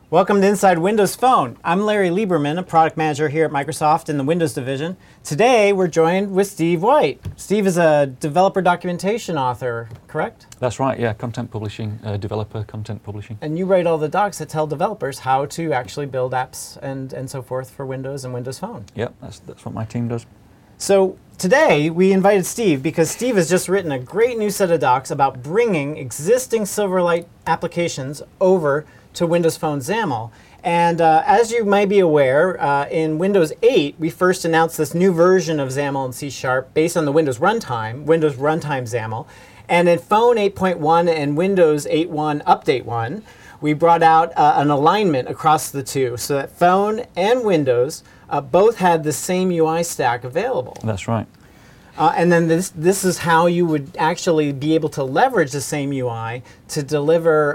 Welcome to Inside Windows Phone. I'm Larry Lieberman, a product manager here at Microsoft in the Windows division. Today we're joined with Steve White. Steve is a developer documentation author, correct? That's right, yeah, content publishing, developer content publishing. And you write all the docs that tell developers how to actually build apps and so forth for Windows and Windows Phone. Yep, that's what my team does. So today we invited Steve because Steve has just written a great new set of docs about bringing existing Silverlight applications over to Windows Phone XAML. And as you may be aware, in Windows 8, we first announced this new version of XAML and C# based on the Windows Runtime XAML. And in Phone 8.1 and Windows 8.1 Update 1, we brought out an alignment across the two so that Phone and Windows both had the same UI stack available. That's right. And then this is how you would actually be able to leverage the same UI to deliver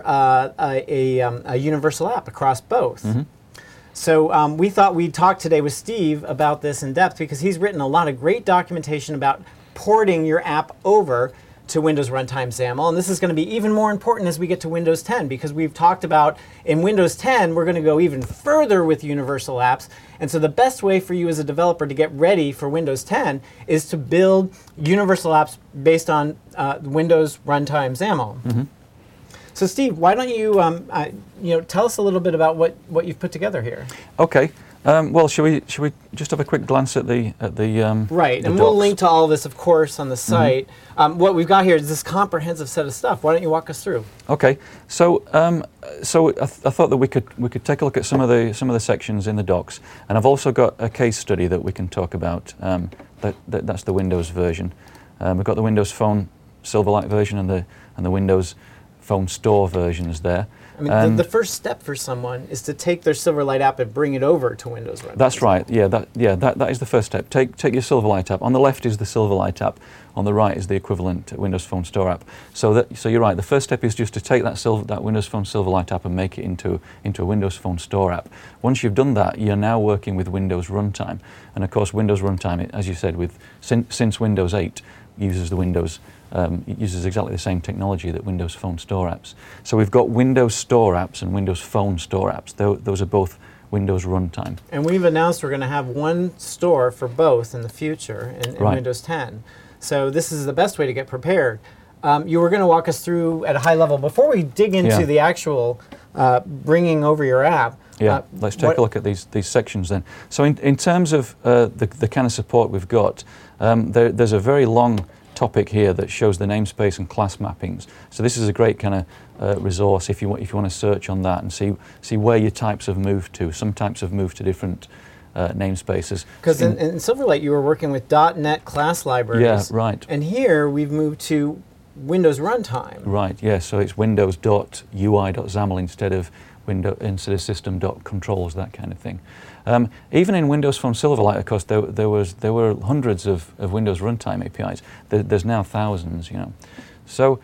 a universal app across both. Mm-hmm. So we thought we'd talk today with Steve about this in depth because he's written a lot of great documentation about porting your app over to Windows Runtime XAML, and this is going to be even more important as we get to Windows 10 because we've talked about in Windows 10 we're going to go even further with universal apps, and so the best way for you as a developer to get ready for Windows 10 is to build universal apps based on Windows Runtime XAML. Mm-hmm. So Steve, why don't you tell us a little bit about what you've put together here? Okay. Well, should we just have a quick glance at the right, the and docs? We'll link to all of this, of course, on the site. Mm-hmm. What we've got here is this comprehensive set of stuff. Why don't you walk us through? Okay, so I thought that we could take a look at some of the sections in the docs, and I've also got a case study that we can talk about. That's the Windows version. We've got the Windows Phone Silverlight version and the Windows Phone Store versions there. I mean, the first step for someone is to take their Silverlight app and bring it over to Windows Runtime. That's right. Yeah, that is the first step. Take your Silverlight app. On the left is the Silverlight app. On the right is the equivalent Windows Phone Store app. So you're right. The first step is just to take that Windows Phone Silverlight app and make it into a Windows Phone Store app. Once you've done that, you're now working with Windows Runtime. And of course, Windows Runtime, as you said, since Windows 8 uses the Windows. It uses exactly the same technology that Windows Phone Store apps. So we've got Windows Store apps and Windows Phone Store apps. Those are both Windows Runtime. And we've announced we're going to have one store for both in the future in right. Windows 10. So this is the best way to get prepared. You were going to walk us through at a high level. Before we dig into the actual bringing over your app, let's take a look at these sections then. So in terms of the kind of support we've got, there's a very long topic here that shows the namespace and class mappings. So this is a great kind of resource if you want to search on that and see where your types have moved to. Some types have moved to different namespaces. Because in Silverlight you were working with .NET class libraries. Yeah, right. And here we've moved to Windows Runtime. Right. Yeah. So it's windows.ui.xaml instead of system.controls, that kind of thing. Even in Windows Phone Silverlight, of course, there were hundreds of Windows Runtime APIs. There's now thousands, So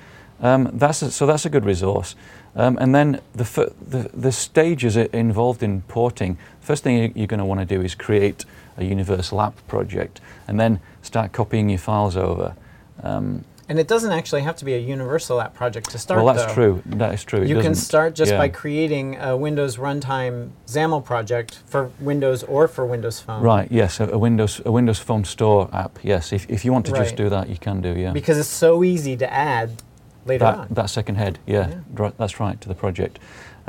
that's a good resource. And then the stages involved in porting. First thing you're going to want to do is create a universal app project, and then start copying your files over. And it doesn't actually have to be a universal app project to start. Well, that's true. That is true. You can start just by creating a Windows Runtime XAML project for Windows or for Windows Phone. Right. Yes. A Windows Phone Store app. Yes. If you want to just do that, you can do. Yeah. Because it's so easy to add later on. That second head. Yeah. That's right, to the project.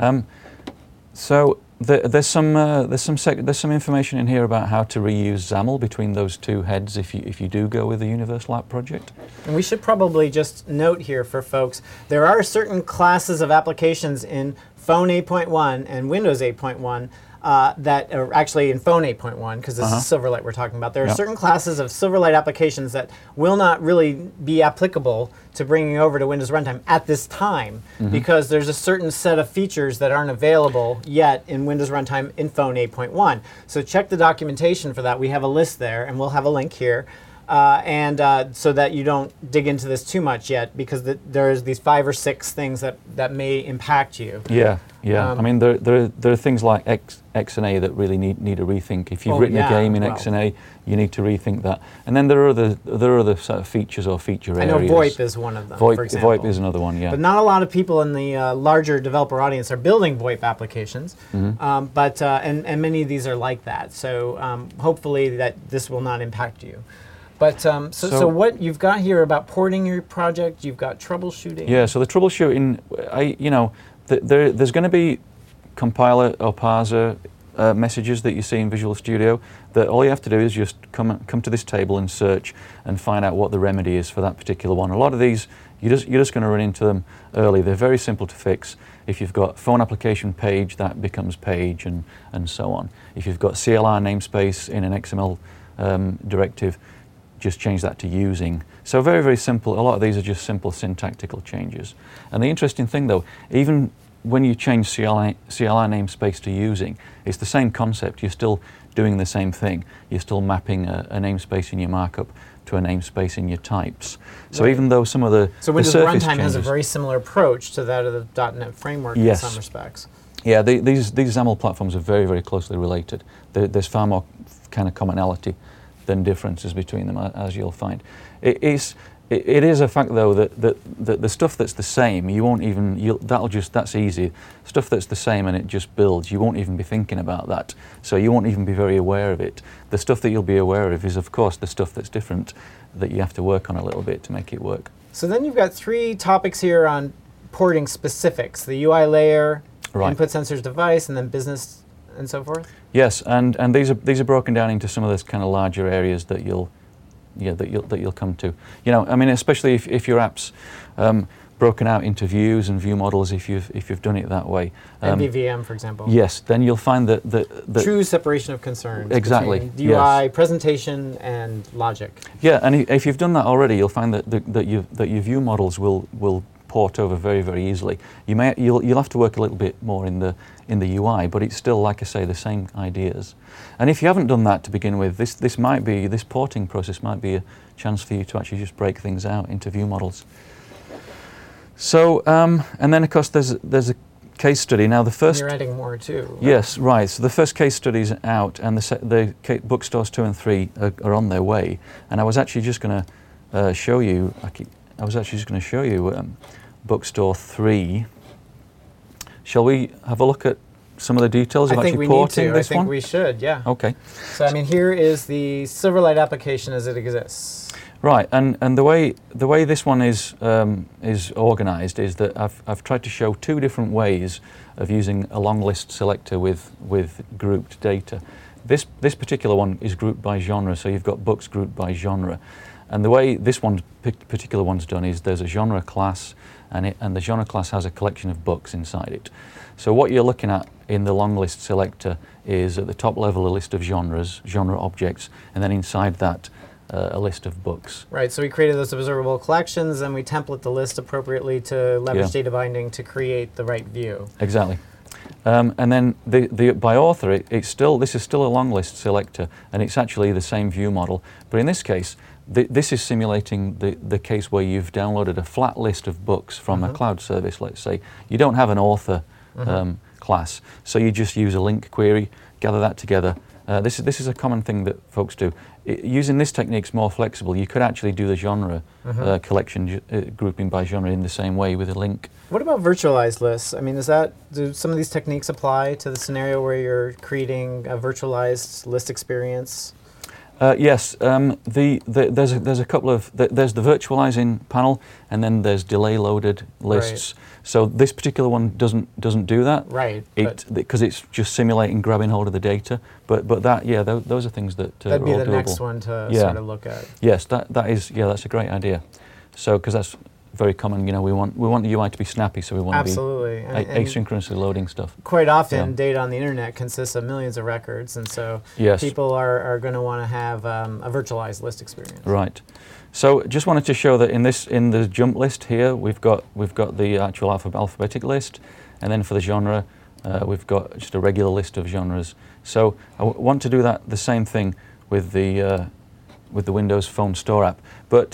So there's some information in here about how to reuse XAML between those two heads if you do go with the universal app project. And we should probably just note here for folks, there are certain classes of applications in Phone 8.1 and Windows 8.1 that are actually in Phone 8.1, because this is Silverlight we're talking about. There are certain classes of Silverlight applications that will not really be applicable to bringing over to Windows Runtime at this time, because there's a certain set of features that aren't available yet in Windows Runtime in Phone 8.1. So check the documentation for that. We have a list there, and we'll have a link here. So that you don't dig into this too much yet, because there's these 5 or 6 things that may impact you. Yeah. I mean, there are things like X&A that really need a rethink. If you've written a game in X&A, you need to rethink that. And then there are other sort of features or feature areas. I know VoIP is one of them, for example. VoIP is another one, yeah. But not a lot of people in the larger developer audience are building VoIP applications. And many of these are like that. So hopefully that this will not impact you. But so what you've got here about porting your project, you've got troubleshooting. Yeah, so the troubleshooting, there's going to be compiler or parser messages that you see in Visual Studio that all you have to do is just come to this table and search and find out what the remedy is for that particular one. A lot of these, you're just going to run into them early. They're very simple to fix. If you've got phone application page, that becomes page and so on. If you've got CLR namespace in an XML directive, just change that to using. So very, very simple. A lot of these are just simple syntactical changes. And the interesting thing though, even when you change CLR namespace to using, it's the same concept. You're still doing the same thing. You're still mapping a namespace in your markup to a namespace in your types. So even though some of the Windows surface Runtime changes, has a very similar approach to that of the .NET framework in some respects. Yeah, these XAML platforms are very, very closely related. There's far more kind of commonality than differences between them, as you'll find. It is a fact though that the stuff that's the same, that's easy. Stuff that's the same and it just builds, you won't even be thinking about that. So you won't even be very aware of it. The stuff that you'll be aware of is of course the stuff that's different that you have to work on a little bit to make it work. So then you've got 3 topics here on porting specifics: the UI layer, input sensors device, and then business and so forth. Yes, and these are broken down into some of those kind of larger areas that you'll come to. I mean, especially if your app's broken out into views and view models, if you've done it that way. MVVM, for example. Yes, then you'll find that true separation of concerns. Exactly. Between UI, presentation, and logic. Yeah, and if you've done that already, you'll find that your view models will port over very, very easily. You'll have to work a little bit more in the UI, but it's still, like I say, the same ideas. And if you haven't done that to begin with, this porting process might be a chance for you to actually just break things out into view models. So, and then of course there's a case study. Now the first... You're adding more too. Right? Yes, right. So the first case study's out, and the bookstores 2 and 3 are on their way. And I was actually just going to show you. Bookstore 3. Shall we have a look at some of the details of actually porting this one? I think we should, yeah. Okay. So I mean, here is the Silverlight application as it exists. Right, and the way this one is organised is that I've tried to show 2 different ways of using a long list selector with grouped data. This particular one is grouped by genre, so you've got books grouped by genre. And the way this particular one's done is there's a genre class, and the genre class has a collection of books inside it. So what you're looking at in the long list selector is at the top level a list of genres, genre objects, and then inside that a list of books. Right, so we created those observable collections, and we template the list appropriately to leverage data binding to create the right view. Exactly. And then by author, this is still a long list selector, and it's actually the same view model. But in this case, this is simulating the case where you've downloaded a flat list of books from a cloud service, let's say. You don't have an author class, so you just use a link query, gather that together. This is a common thing that folks do. Using this technique's more flexible. You could actually do the genre collection grouping by genre in the same way with a link. What about virtualized lists? I mean, do some of these techniques apply to the scenario where you're creating a virtualized list experience? Yes, there's a couple of there's the virtualizing panel, and then there's delay loaded lists. Right. So this particular one doesn't do that. Right. Because it's just simulating grabbing hold of the data. But that those are things that that'd be are all the doable. next one to sort of look at. Yes, that's a great idea. So because that's very common, we want the UI to be snappy, so we want to be asynchronously loading stuff. Quite often, data on the internet consists of millions of records, and so people are going to want to have a virtualized list experience. Right. So just wanted to show that in the jump list here, we've got the actual alphabetic list, and then for the genre, we've got just a regular list of genres. So I want to do the same thing with the with the Windows Phone Store app. But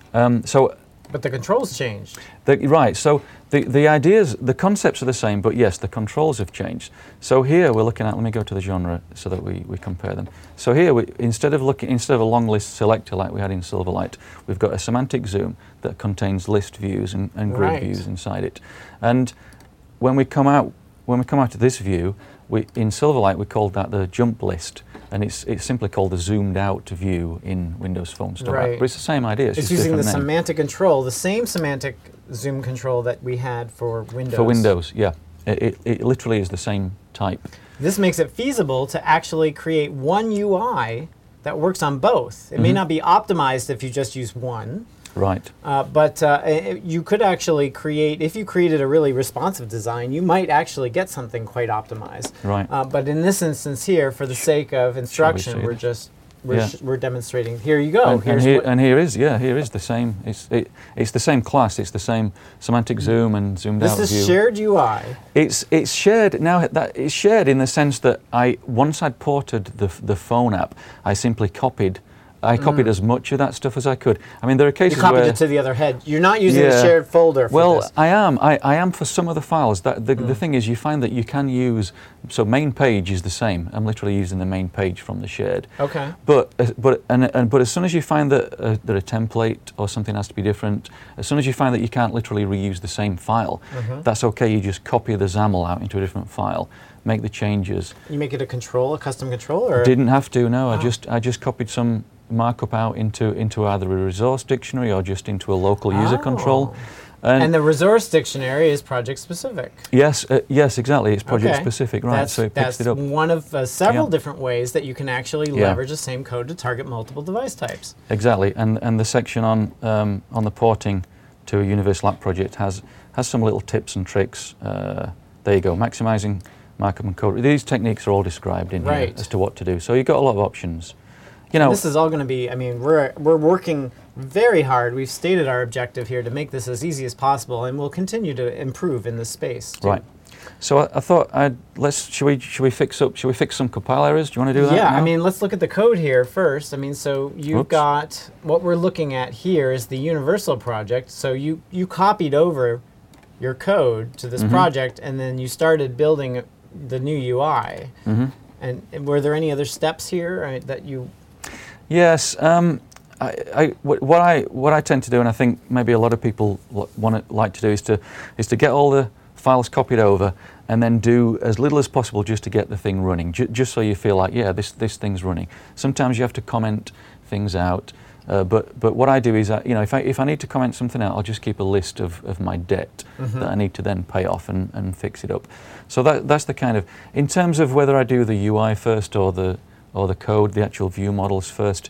But the controls changed. Right, so the ideas, the concepts are the same, but yes, the controls have changed. So here we're looking at, let me go to the genre so that we compare them. So here, instead of a long list selector like we had in Silverlight, we've got a semantic zoom that contains list views and grid views inside it. And when we come out of this view, in Silverlight we called that the jump list, and it's simply called the zoomed out view in Windows Phone Store app. But it's the same idea. It's just using the name. semantic control, the same semantic zoom control that we had for Windows. For Windows, yeah. It literally is the same type. This makes it feasible to actually create one UI that works on both. It may not be optimized if you just use one. Right. But you could actually create, if you created a really responsive design, you might actually get something quite optimized. Right. But in this instance here, for the sake of instruction, we're demonstrating. Here you go. And here is the same. It's the same class. It's the same semantic zoom and zoomed out view. This is shared UI. It's shared now. It's shared in the sense that once I'd ported the phone app, I simply copied as much of that stuff as I could. I mean, there are cases where... You copied it to the other head. You're not using a shared folder for this. I am for some of the files. The thing is, you find that you can use... So main page is the same. I'm literally using the main page from the shared. Okay. But as soon as you find that a template or something has to be different, as soon as you find that you can't literally reuse the same file, that's okay. You just copy the XAML out into a different file, make the changes. You make it a custom control, or? Didn't have to. No, I just copied some markup out into either a resource dictionary or just into a local user control. And the resource dictionary is project specific. Yes, yes, exactly. It's project specific, right? So it picks it up. That's one of several different ways that you can actually leverage the same code to target multiple device types. Exactly, and the section on the porting to a universal app project has some little tips and tricks. There you go, maximizing markup and code. These techniques are all described in here as to what to do. So you've got a lot of options. You know, this is all going to be, I mean, we're working very hard. We've stated our objective here to make this as easy as possible, and we'll continue to improve in this space too. Right. So I thought should we fix some compile errors? Do you want to do that? Yeah, now? I mean, let's look at the code here first. I mean, so you've got, what we're looking at here is the universal project. So you copied over your code to this project, and then you started building the new UI. And were there any other steps here that you... Yes, what I tend to do, and I think maybe a lot of people like to do, is to get all the files copied over, and then do as little as possible just to get the thing running, just so you feel like, yeah, this thing's running. Sometimes you have to comment things out, but what I do is, you know, if I need to comment something out, I'll just keep a list of my debt that I need to then pay off and fix it up. So that's the kind of, in terms of whether I do the UI first or the code, the actual view models first,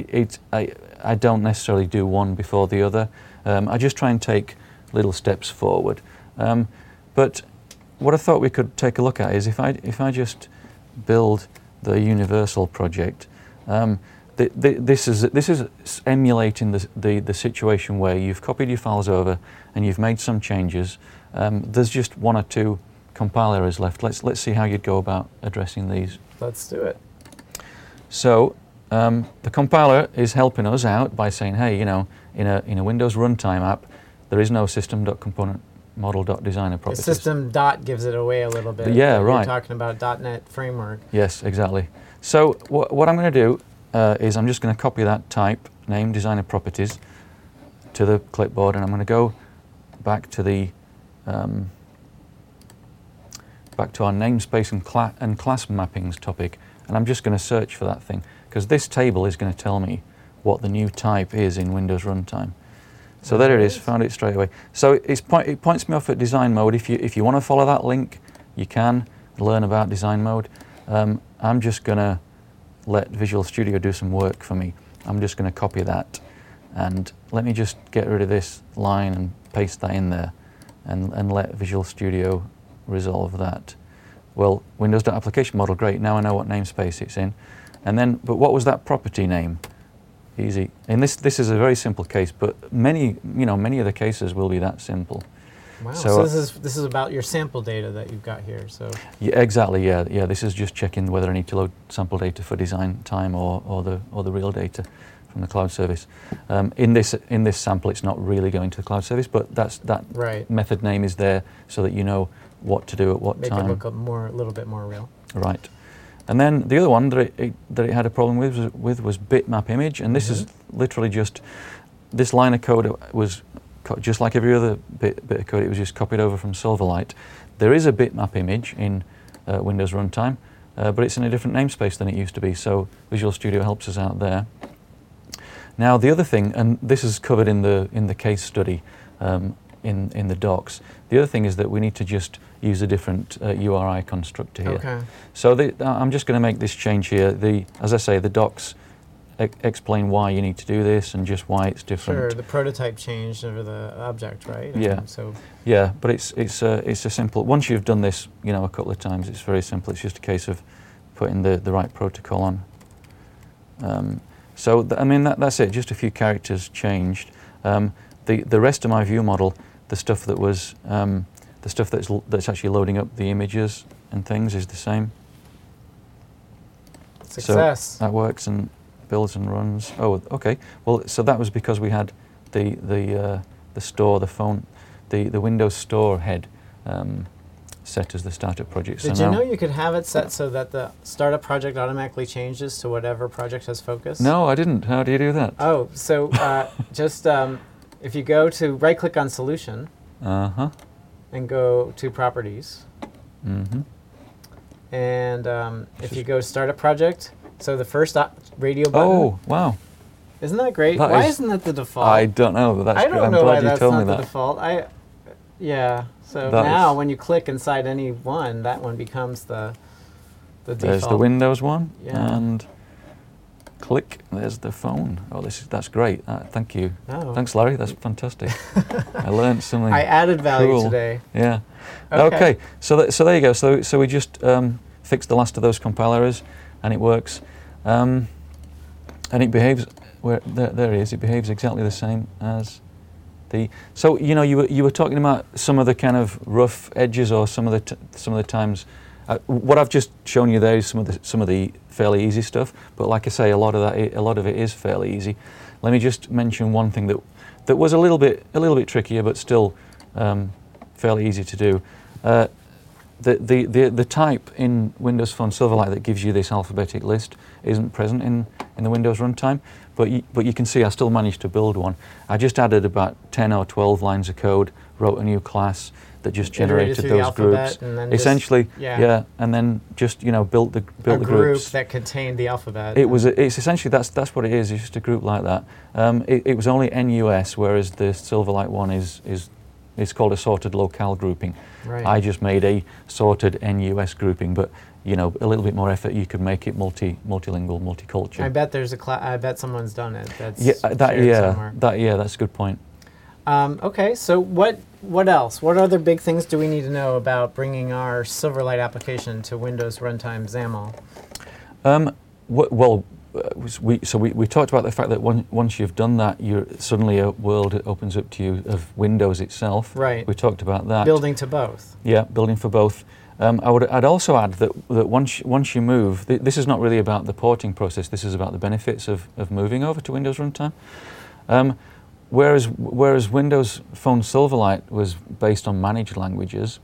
I don't necessarily do one before the other. I just try and take little steps forward. But what I thought we could take a look at is if I just build the universal project, this is emulating the situation where you've copied your files over and you've made some changes. There's just one or two compile errors left. Let's see how you'd go about addressing these. Let's do it. So the compiler is helping us out by saying, hey, you know, in a Windows runtime app, there is no system.componentModel.designer properties. The system dot gives it away a little bit. Yeah, right. You're talking about .NET framework. Yes, exactly. So what I'm going to do is I'm just going to copy that type, name designer properties, to the clipboard, and I'm going to go back to the back to our namespace and class mappings topic, and I'm just going to search for that thing, because this table is going to tell me what the new type is in Windows Runtime. So there it is, found it straight away. So it points me off at design mode. If you want to follow that link, you can learn about design mode. I'm just going to let Visual Studio do some work for me. I'm just going to copy that, and let me just get rid of this line and paste that in there, and let Visual Studio resolve that. Well, Windows.application model, great. Now I know what namespace it's in. And then, but what was that property name? Easy. And this is a very simple case, but many of the cases will be that simple. Wow. So this is about your sample data that you've got here. So yeah, exactly. Yeah. This is just checking whether I need to load sample data for design time or the real data from the cloud service. In this sample, it's not really going to the cloud service, but that Right. method name is there so that you know what to do at what Make time. it look a little bit more real. Right. And then the other one that it had a problem with was bitmap image, and this is literally just this line of code was just like every other bit of code. It was just copied over from Silverlight. There is a bitmap image in Windows Runtime, but it's in a different namespace than it used to be. So Visual Studio helps us out there. Now the other thing, and this is covered in the case study in the docs. The other thing is that we need to just use a different URI constructor here. Okay. So I'm just going to make this change here. As I say, the docs explain why you need to do this and just why it's different. Sure, the prototype changed over the object, right? Yeah. So yeah, but it's a simple. Once you've done this, a couple of times, it's very simple. It's just a case of putting the right protocol on. That's it. Just a few characters changed. The rest of my view model, the stuff that was the stuff that's actually loading up the images and things is the same. Success. So that works and builds and runs. Oh, okay. Well, so that was because we had the store, the phone, the Windows Store head set as the startup project. Did you know you could have it set so that the startup project automatically changes to whatever project has focus? No, I didn't. How do you do that? Oh, so just if you go to right-click on Solution and go to Properties, and if you go Startup Project, so the first radio button. Oh, wow. Isn't that great? That why is, isn't that the default? I don't know, but that's I don't I'm know glad why you that's told not me the that. default. Yeah. So That now is, when you click inside any one, that one becomes the default. There's the Windows one, Yeah. and click. There's the phone. Oh, that's great. Thank you. Oh. Thanks, Larry. That's fantastic. I learned something. I added value cool today. Yeah. Okay. Okay. So there you go. So we just fixed the last of those compile errors, and it works, and it behaves. There it is. It behaves exactly the same as the. So you were talking about some of the kind of rough edges, or some of the times. What I've just shown you there is some of the fairly easy stuff. But like I say, a lot of it is fairly easy. Let me just mention one thing that was a little bit trickier, but still fairly easy to do. The type in Windows Phone Silverlight that gives you this alphabetic list isn't present in the Windows runtime, but you can see I still managed to build one. I just added about 10 or 12 lines of code, wrote a new class that just generated those groups. Essentially, and then just built the group groups that contained the alphabet. It's essentially that's what it is. It's just a group like that. It was only NUS, whereas the Silverlight one is called a sorted locale grouping. Right. I just made a sorted NUS grouping, but a little bit more effort. You could make it multilingual, multicultural. I bet there's I bet someone's done it. That's somewhere. That's a good point. Okay, so what else? What other big things do we need to know about bringing our Silverlight application to Windows Runtime XAML? We talked about the fact that once you've done that, suddenly a world opens up to you of Windows itself. Right. We talked about that. Building to both. Yeah, building for both. I'd also add that once you move, this is not really about the porting process. This is about the benefits of moving over to Windows Runtime. Whereas Windows Phone Silverlight was based on managed languages,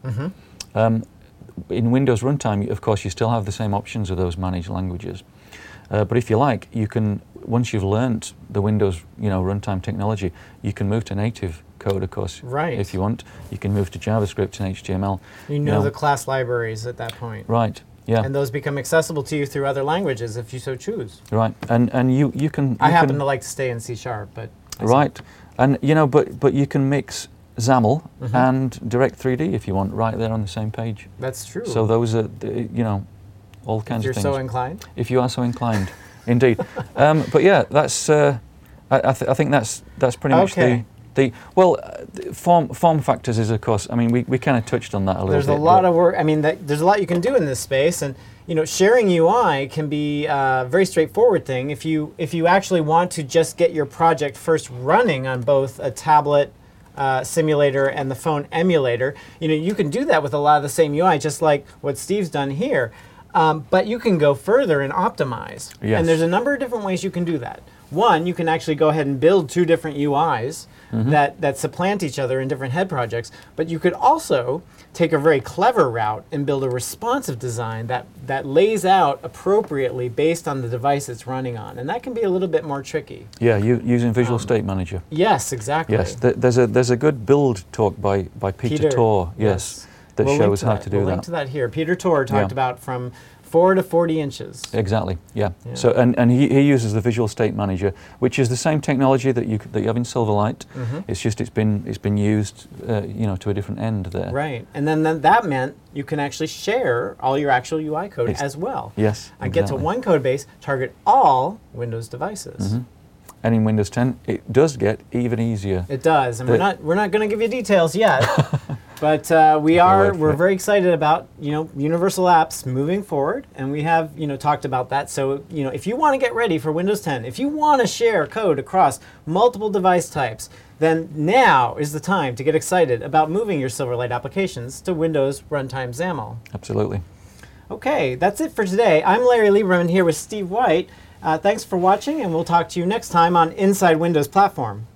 in Windows Runtime, of course, you still have the same options of those managed languages. But if you like, you can, once you've learnt the Windows runtime technology, you can move to native code, of course. Right. If you want, you can move to JavaScript and HTML. You know the class libraries at that point. Right. Yeah. And those become accessible to you through other languages if you so choose. Right. And you can. I happen to like to stay in C#, but. Right. And but you can mix XAML and Direct3D if you want, right there on the same page. That's true. So those are all kinds of things. If you're so inclined. If you are so inclined, indeed. But yeah, that's. I think that's pretty much form factors is, of course. I mean, we kind of touched on that a little bit. There's a lot of work. I mean, there's a lot you can do in this space, and sharing UI can be a very straightforward thing. If you actually want to just get your project first running on both a tablet simulator and the phone emulator, you can do that with a lot of the same UI, just like what Steve's done here. But you can go further and optimize. Yes. And there's a number of different ways you can do that. One, you can actually go ahead and build two different UIs that supplant each other in different head projects, but you could also take a very clever route and build a responsive design that lays out appropriately based on the device it's running on, and that can be a little bit more tricky. Yeah, using Visual State Manager. Yes, exactly. Yes, there's a good build talk by Peter Torr, yes, that shows how to do we'll that. link to that here. Peter Torr talked about from 4 to 40 inches. Exactly, yeah. So and he uses the Visual State Manager, which is the same technology that you have in Silverlight. It's just it's been used to a different end there. Right, and then that meant you can actually share all your actual UI code as well. Yes, and get to one code base, target all Windows devices. And in Windows 10, it does get even easier. It does, and we're not going to give you details yet. But we're very excited about universal apps moving forward, and we have talked about that. So if you want to get ready for Windows 10, if you want to share code across multiple device types, then now is the time to get excited about moving your Silverlight applications to Windows Runtime XAML. Absolutely. Okay, that's it for today. I'm Larry Lieberman here with Steve White. Thanks for watching, and we'll talk to you next time on Inside Windows Platform.